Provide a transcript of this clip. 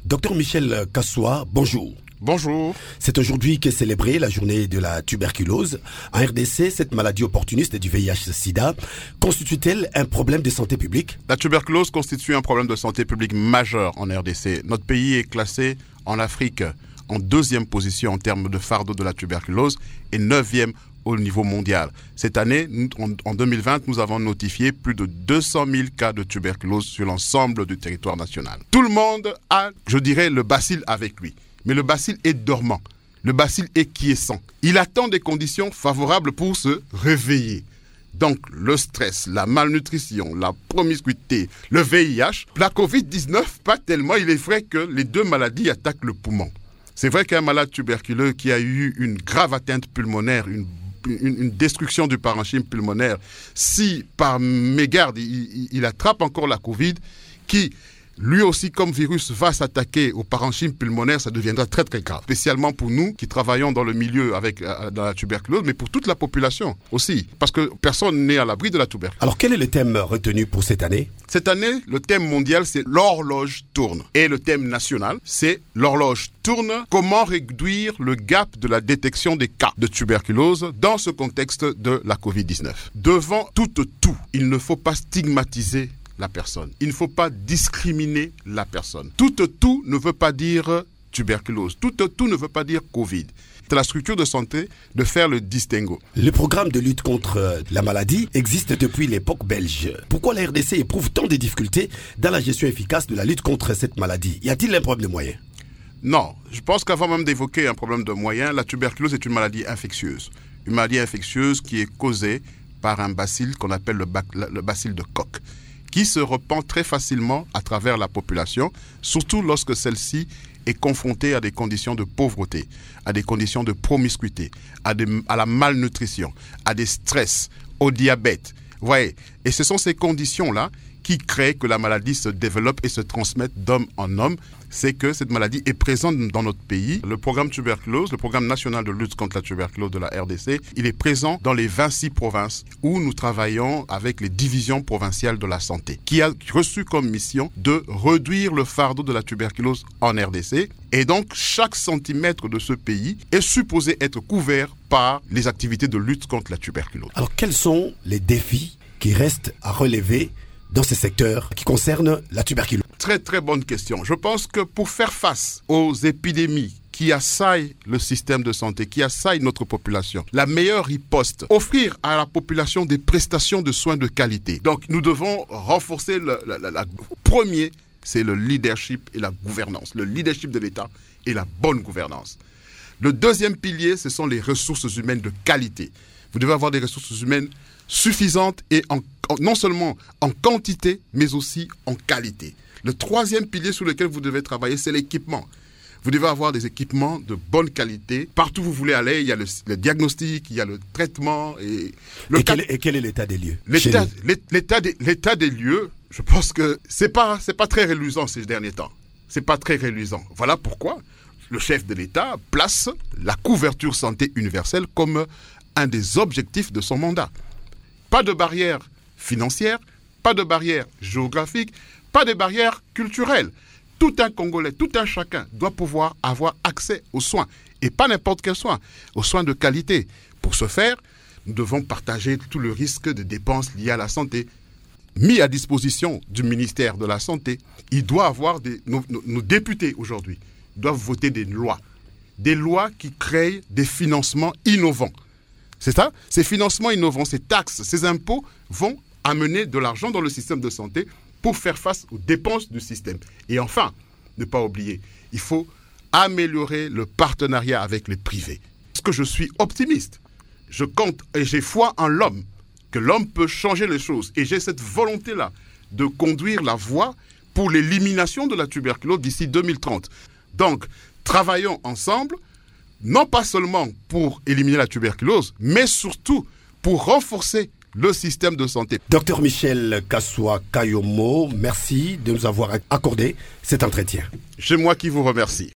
Docteur Michel Kassoua, bonjour. Bonjour. C'est aujourd'hui qu'est célébrée la journée de la tuberculose. En RDC, cette maladie opportuniste du VIH-Sida constitue-t-elle un problème de santé publique? La tuberculose constitue un problème de santé publique majeur en RDC. Notre pays est classé en Afrique en 2e position en termes de fardeau de la tuberculose et 9e au niveau mondial. Cette année, en 2020, nous avons notifié plus de 200 000 cas de tuberculose sur l'ensemble du territoire national. Tout le monde a, je dirais, le bacille avec lui. Mais le bacille est dormant. Le bacille est quiescent. Il attend des conditions favorables pour se réveiller. Donc, le stress, la malnutrition, la promiscuité, le VIH, la COVID-19, pas tellement. Il est vrai que les deux maladies attaquent le poumon. C'est vrai qu'un malade tuberculeux qui a eu une grave atteinte pulmonaire, une destruction du parenchyme pulmonaire, si par mégarde il attrape encore la COVID, qui lui aussi comme virus va s'attaquer au parenchyme pulmonaire, ça deviendra très très grave. Spécialement pour nous qui travaillons dans le milieu dans la tuberculose, mais pour toute la population aussi, parce que personne n'est à l'abri de la tuberculose. Alors quel est le thème retenu pour cette année? Cette année, le thème mondial, c'est l'horloge tourne. Et le thème national, c'est l'horloge tourne. Comment réduire le gap de la détection des cas de tuberculose dans ce contexte de la COVID-19? Devant tout, il ne faut pas stigmatiser la personne. Il ne faut pas discriminer la personne. Tout ne veut pas dire tuberculose. Tout ne veut pas dire Covid. C'est la structure de santé de faire le distinguo. Le programme de lutte contre la maladie existe depuis l'époque belge. Pourquoi la RDC éprouve tant de difficultés dans la gestion efficace de la lutte contre cette maladie? Y a-t-il un problème de moyens? Non. Je pense qu'avant même d'évoquer un problème de moyens, la tuberculose est une maladie infectieuse. Une maladie infectieuse qui est causée par un bacille qu'on appelle le bacille de Koch, qui se répand très facilement à travers la population, surtout lorsque celle-ci est confrontée à des conditions de pauvreté, à des conditions de promiscuité, à la malnutrition, à des stress, au diabète. Vous voyez, et ce sont ces conditions-là qui créent que la maladie se développe et se transmette d'homme en homme. C'est que cette maladie est présente dans notre pays. Le programme tuberculose, le programme national de lutte contre la tuberculose de la RDC, il est présent dans les 26 provinces où nous travaillons avec les divisions provinciales de la santé, qui a reçu comme mission de réduire le fardeau de la tuberculose en RDC. Et donc, chaque centimètre de ce pays est supposé être couvert par les activités de lutte contre la tuberculose. Alors, quels sont les défis qui restent à relever dans ces secteurs qui concernent la tuberculose? Très très bonne question. Je pense que pour faire face aux épidémies qui assaillent le système de santé, qui assaillent notre population, la meilleure riposte, offrir à la population des prestations de soins de qualité. Donc nous devons renforcer le premier, c'est le leadership et la gouvernance. Le leadership de l'État et la bonne gouvernance. Le deuxième pilier, ce sont les ressources humaines de qualité. Vous devez avoir des ressources humaines suffisantes et non seulement en quantité, mais aussi en qualité. Le troisième pilier sur lequel vous devez travailler, c'est l'équipement. Vous devez avoir des équipements de bonne qualité. Partout où vous voulez aller, il y a le diagnostic, il y a le traitement. Quel est l'état des lieux? L'état des lieux, je pense que c'est pas très reluisant ces derniers temps. C'est pas très reluisant. Voilà pourquoi le chef de l'État place la couverture santé universelle comme un des objectifs de son mandat. Pas de barrière financière, pas de barrière géographique, pas de barrière culturelle. Tout un Congolais, tout un chacun doit pouvoir avoir accès aux soins. Et pas n'importe quels soins, aux soins de qualité. Pour ce faire, nous devons partager tout le risque de dépenses liées à la santé. Mis à disposition du ministère de la Santé, il doit avoir nos députés aujourd'hui doivent voter des lois qui créent des financements innovants. C'est ça? Ces financements innovants, ces taxes, ces impôts vont amener de l'argent dans le système de santé pour faire face aux dépenses du système. Et enfin, ne pas oublier, il faut améliorer le partenariat avec les privés. Parce que je suis optimiste. Je compte et j'ai foi en l'homme, que l'homme peut changer les choses. Et j'ai cette volonté-là de conduire la voie pour l'élimination de la tuberculose d'ici 2030. Donc, travaillons ensemble, non pas seulement pour éliminer la tuberculose, mais surtout pour renforcer le système de santé. Docteur Michel Kassoua Kayomo, merci de nous avoir accordé cet entretien. C'est moi qui vous remercie.